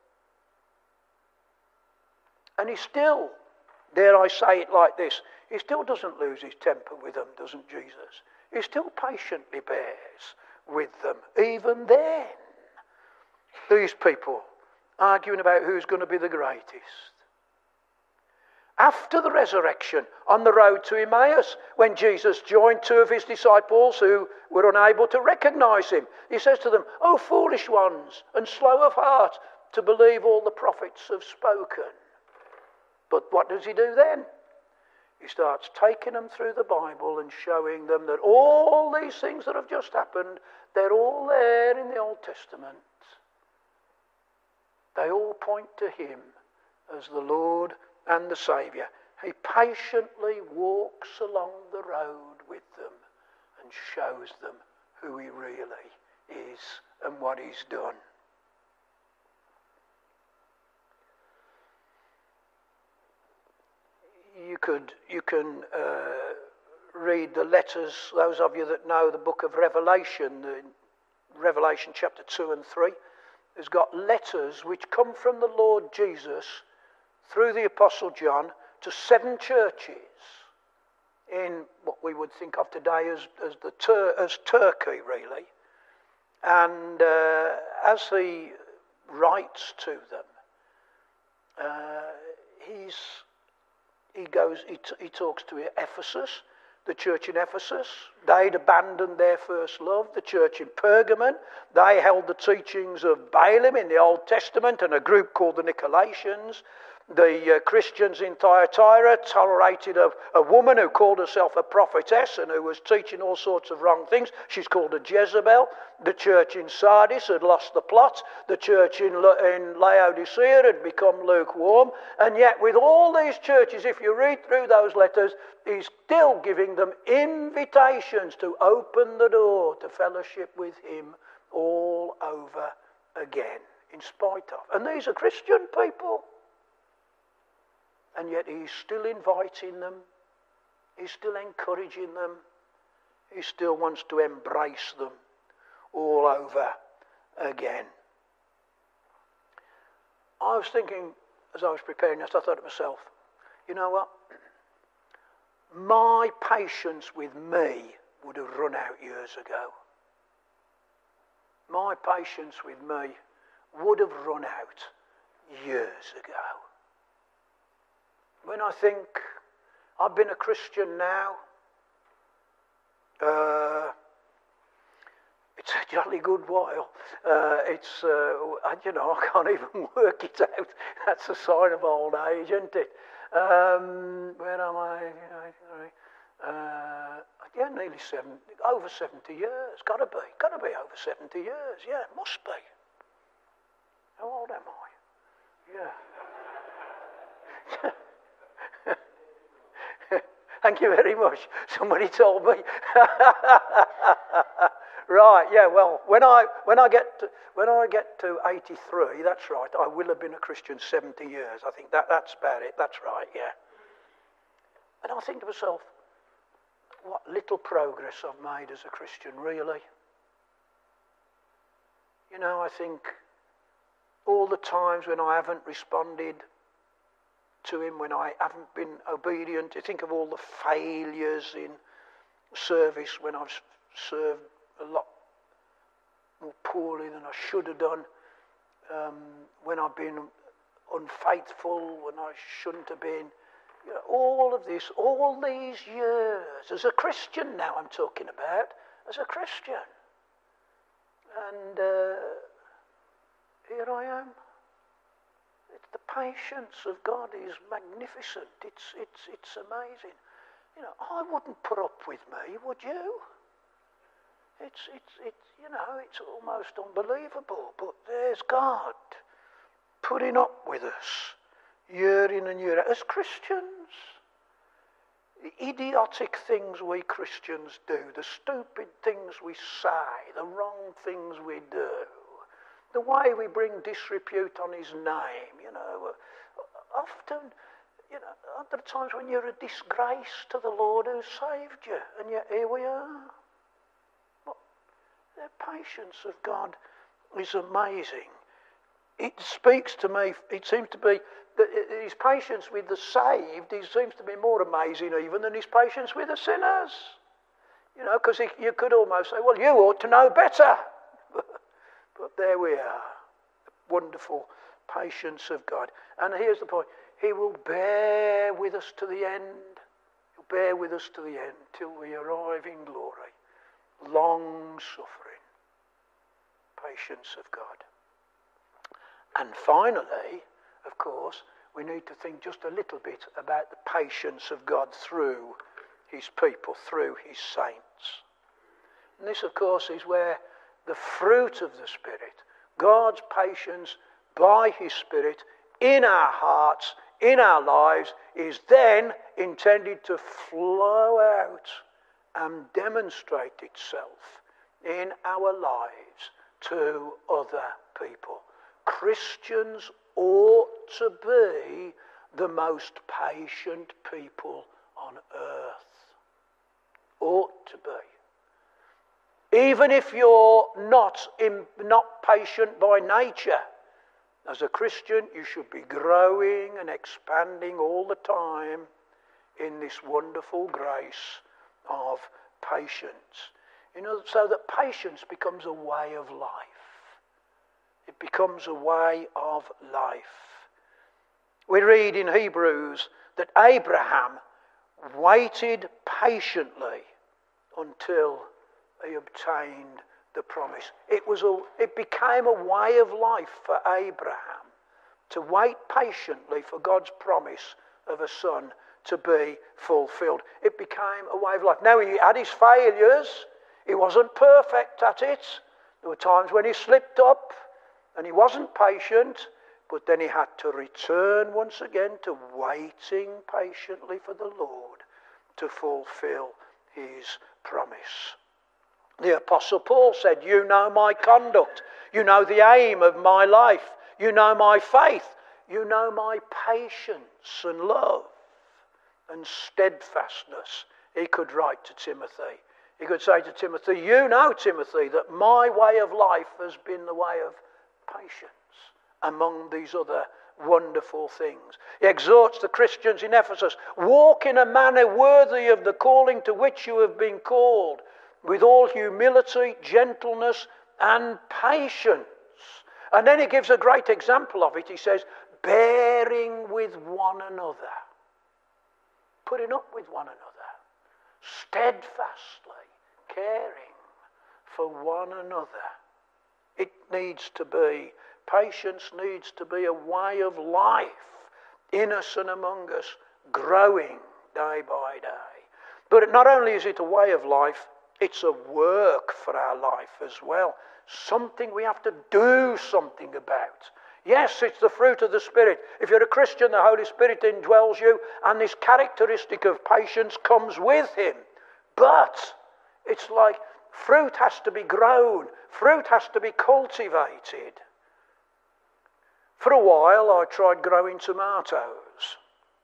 And he still, dare I say it like this, he still doesn't lose his temper with them, doesn't Jesus? He still patiently bears with them, even then. These people arguing about who's going to be the greatest. After the resurrection, on the road to Emmaus, when Jesus joined 2 of his disciples who were unable to recognize him, he says to them, "Oh, foolish ones, and slow of heart to believe all the prophets have spoken." But what does he do then? He starts taking them through the Bible and showing them that all these things that have just happened, they're all there in the Old Testament. They all point to him as the Lord and the Saviour. He patiently walks along the road with them and shows them who he really is and what he's done. You can read the letters, those of you that know the book of Revelation, Revelation chapter 2 and 3, has got letters which come from the Lord Jesus through the Apostle John to 7 churches in what we would think of today as Turkey, really. And as he writes to them, he talks to Ephesus, the church in Ephesus. They'd abandoned their first love. The church in Pergamon, they held the teachings of Balaam in the Old Testament and a group called the Nicolaitans. The Christians in Thyatira tolerated a woman who called herself a prophetess and who was teaching all sorts of wrong things. She's called a Jezebel. The church in Sardis had lost the plot. The church in Laodicea had become lukewarm. And yet with all these churches, if you read through those letters, he's still giving them invitations to open the door to fellowship with him all over again, in spite of. And these are Christian people. And yet he's still inviting them. He's still encouraging them. He still wants to embrace them all over again. I was thinking, as I was preparing this, I thought to myself, you know what? My patience with me would have run out years ago. My patience with me would have run out years ago. When I think I've been a Christian now, it's a jolly good while. I can't even work it out. That's a sign of old age, isn't it? Where am I? Yeah, nearly over 70 years. Got to be over 70 years. Yeah, must be. How old am I? Yeah. Thank you very much. Somebody told me. Right, yeah, well, when I get to 83, that's right, I will have been a Christian 70 years. I think that's about it. That's right, yeah. And I think to myself, what little progress I've made as a Christian, really. You know, I think all the times when I haven't responded to him, when I haven't been obedient. You think of all the failures in service when I've served a lot more poorly than I should have done, when I've been unfaithful, when I shouldn't have been. You know, all of this, all these years, as a Christian now I'm talking about, as a Christian. And here I am. The patience of God is magnificent. It's amazing. You know, I wouldn't put up with me, would you? It's you know, it's almost unbelievable. But there's God putting up with us year in and year out as Christians. The idiotic things we Christians do, the stupid things we say, the wrong things we do, the way we bring disrepute on his name, you know, often, you know, there are times when you're a disgrace to the Lord who saved you, and yet here we are. But the patience of God is amazing. It speaks to me, it seems to be, that his patience with the saved, he seems to be more amazing even than his patience with the sinners. You know, because you could almost say, well, you ought to know better. But there we are. The wonderful patience of God. And here's the point. He will bear with us to the end. He'll bear with us to the end till we arrive in glory. Long suffering. Patience of God. And finally, of course, we need to think just a little bit about the patience of God through his people, through his saints. And this, of course, is where the fruit of the Spirit, God's patience by his Spirit in our hearts, in our lives, is then intended to flow out and demonstrate itself in our lives to other people. Christians ought to be the most patient people on earth. Ought to be. Even if you're not patient by nature, as a Christian, you should be growing and expanding all the time in this wonderful grace of patience. You know, so that patience becomes a way of life. It becomes a way of life. We read in Hebrews that Abraham waited patiently until he obtained the promise. It became a way of life for Abraham to wait patiently for God's promise of a son to be fulfilled. It became a way of life. Now, he had his failures. He wasn't perfect at it. There were times when he slipped up and he wasn't patient, but then he had to return once again to waiting patiently for the Lord to fulfill his promise. The Apostle Paul said, you know my conduct. You know the aim of my life. You know my faith. You know my patience and love and steadfastness. He could write to Timothy. He could say to Timothy, you know, Timothy, that my way of life has been the way of patience among these other wonderful things. He exhorts the Christians in Ephesus, walk in a manner worthy of the calling to which you have been called, with all humility, gentleness, and patience. And then he gives a great example of it. He says, bearing with one another. Putting up with one another. Steadfastly caring for one another. It needs to be, patience needs to be a way of life in us and among us, growing day by day. But not only is it a way of life, it's a work for our life as well. Something we have to do something about. Yes, it's the fruit of the Spirit. If you're a Christian, the Holy Spirit indwells you, and this characteristic of patience comes with him. But it's like fruit has to be grown. Fruit has to be cultivated. For a while, I tried growing tomatoes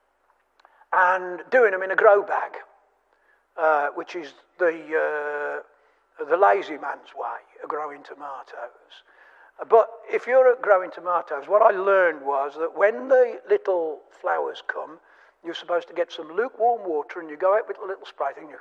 and doing them in a grow bag, which is the lazy man's way of growing tomatoes. But if you're growing tomatoes, what I learned was that when the little flowers come, you're supposed to get some lukewarm water and you go out with a little spray thing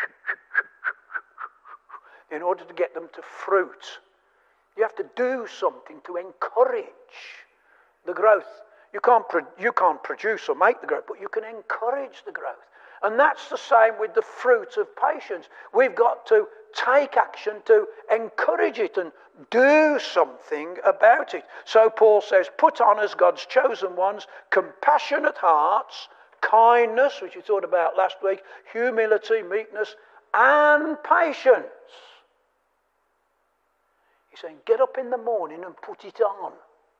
in order to get them to fruit. You have to do something to encourage the growth. You can't produce or make the growth, but you can encourage the growth. And that's the same with the fruit of patience. We've got to take action to encourage it and do something about it. So Paul says, put on as God's chosen ones, compassionate hearts, kindness, which we thought about last week, humility, meekness, and patience. He's saying, get up in the morning and put it on.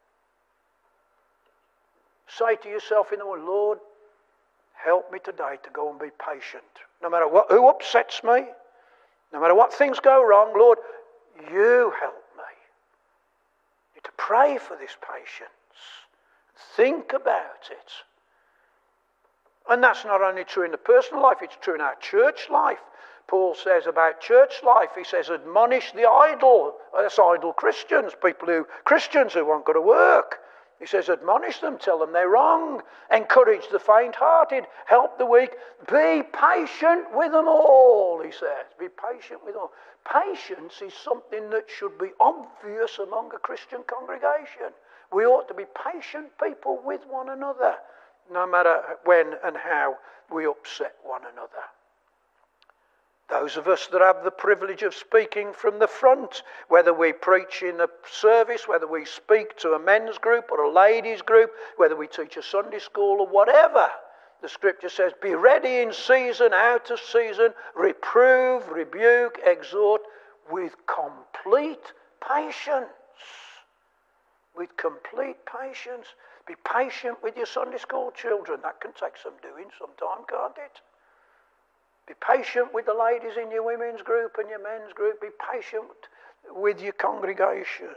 Say to yourself in the morning, Lord, help me today to go and be patient. No matter who upsets me, no matter what things go wrong, Lord, you help me. You need to pray for this patience. Think about it. And that's not only true in the personal life, it's true in our church life. Paul says about church life, he says, admonish the idle. That's idle Christians, Christians who won't go to work. He says, admonish them, tell them they're wrong. Encourage the faint-hearted, help the weak. Be patient with them all, he says. Be patient with all. Patience is something that should be obvious among a Christian congregation. We ought to be patient people with one another, no matter when and how we upset one another. Those of us that have the privilege of speaking from the front, whether we preach in a service, whether we speak to a men's group or a ladies' group, whether we teach a Sunday school or whatever, the scripture says, be ready in season, out of season, reprove, rebuke, exhort with complete patience. With complete patience. Be patient with your Sunday school children. That can take some doing sometime, can't it? Be patient with the ladies in your women's group and your men's group. Be patient with your congregations.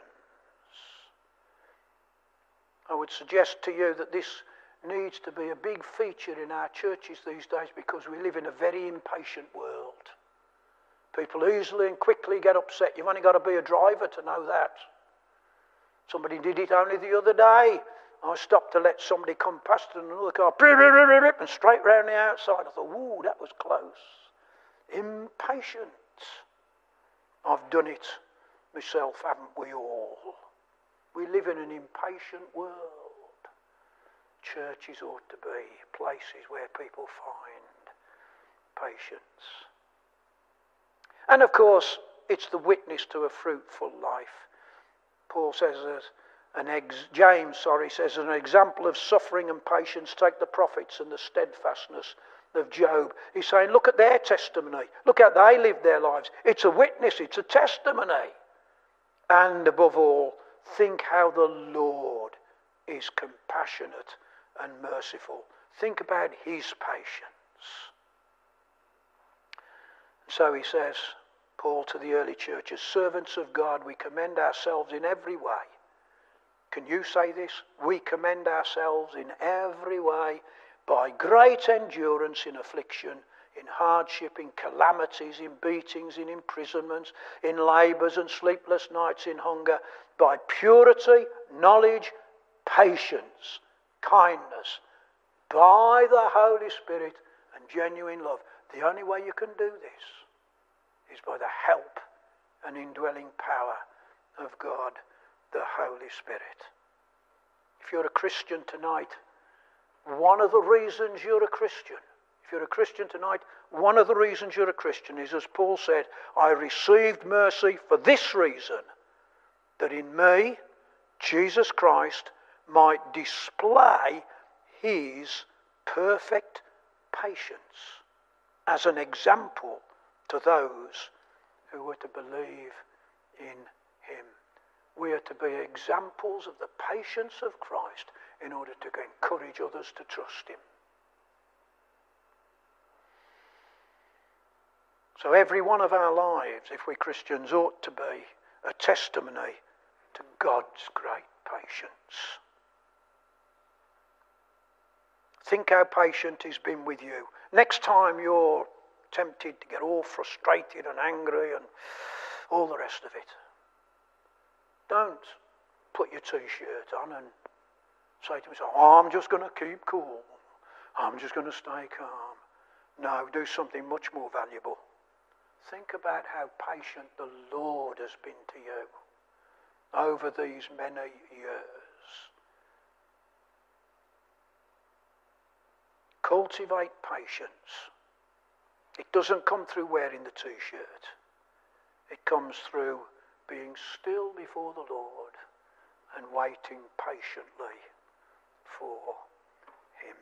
I would suggest to you that this needs to be a big feature in our churches these days because we live in a very impatient world. People easily and quickly get upset. You've only got to be a driver to know that. Somebody did it only the other day. I stopped to let somebody come past in another car, and straight round the outside. I thought, ooh, that was close. Impatient. I've done it myself, haven't we all? We live in an impatient world. Churches ought to be places where people find patience. And of course, it's the witness to a fruitful life. Paul says James says, an example of suffering and patience, take the prophets and the steadfastness of Job. He's saying, look at their testimony. Look how they lived their lives. It's a witness, it's a testimony. And above all, think how the Lord is compassionate and merciful. Think about his patience. So he says, Paul to the early church, as servants of God, we commend ourselves in every way. Can you say this? We commend ourselves in every way by great endurance in affliction, in hardship, in calamities, in beatings, in imprisonments, in labours and sleepless nights, in hunger, by purity, knowledge, patience, kindness, by the Holy Spirit and genuine love. The only way you can do this is by the help and indwelling power of God, the Holy Spirit. If you're a Christian tonight, one of the reasons you're a Christian, if you're a Christian tonight, one of the reasons you're a Christian is, as Paul said, I received mercy for this reason, that in me, Jesus Christ, might display his perfect patience as an example to those who were to believe in him. We are to be examples of the patience of Christ in order to encourage others to trust him. So every one of our lives, if we're Christians, ought to be a testimony to God's great patience. Think how patient he's been with you. Next time you're tempted to get all frustrated and angry and all the rest of it, don't put your T-shirt on and say to yourself, oh, I'm just going to keep cool. I'm just going to stay calm. No, do something much more valuable. Think about how patient the Lord has been to you over these many years. Cultivate patience. It doesn't come through wearing the T-shirt. It comes through being still before the Lord and waiting patiently for Him.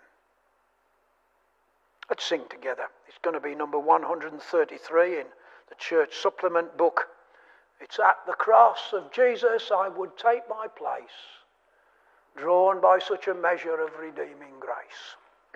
Let's sing together. It's going to be number 133 in the church supplement book. It's at the cross of Jesus I would take my place, drawn by such a measure of redeeming grace.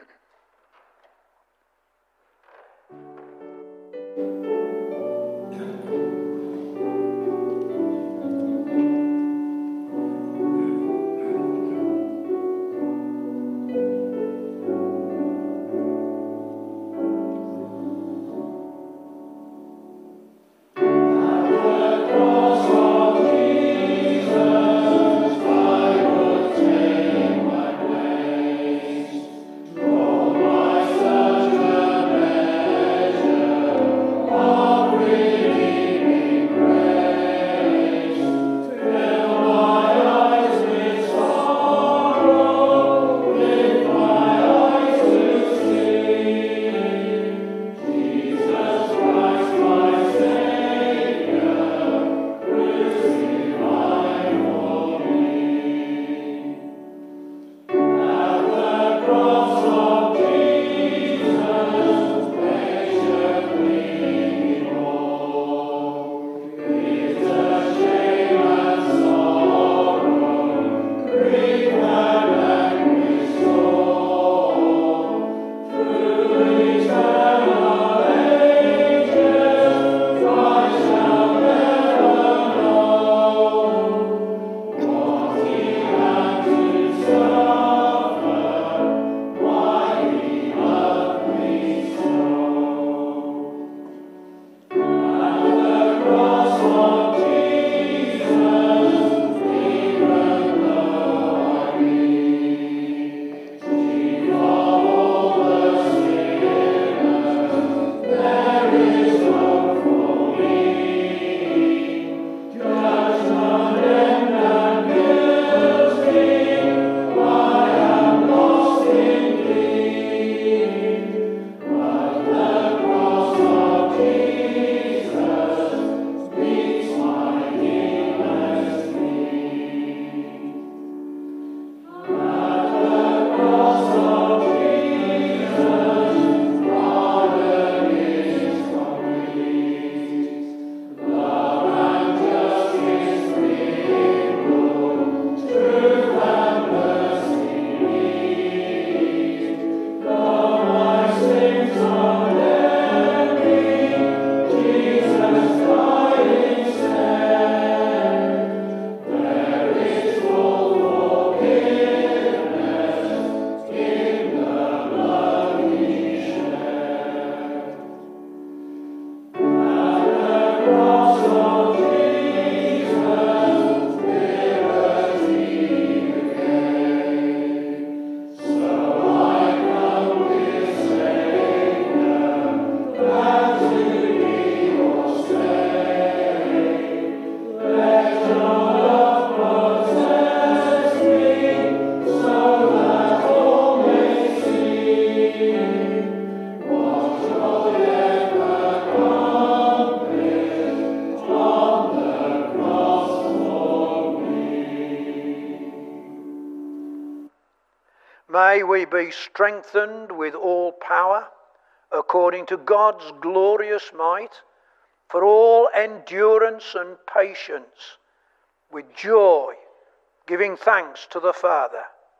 May we be strengthened with all power, according to God's glorious might, for all endurance and patience, with joy, giving thanks to the Father,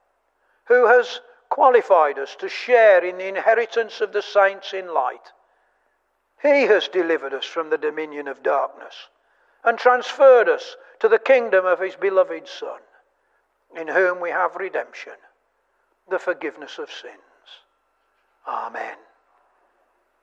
who has qualified us to share in the inheritance of the saints in light. He has delivered us from the dominion of darkness and transferred us to the kingdom of his beloved Son, in whom we have redemption, the forgiveness of sins. Amen.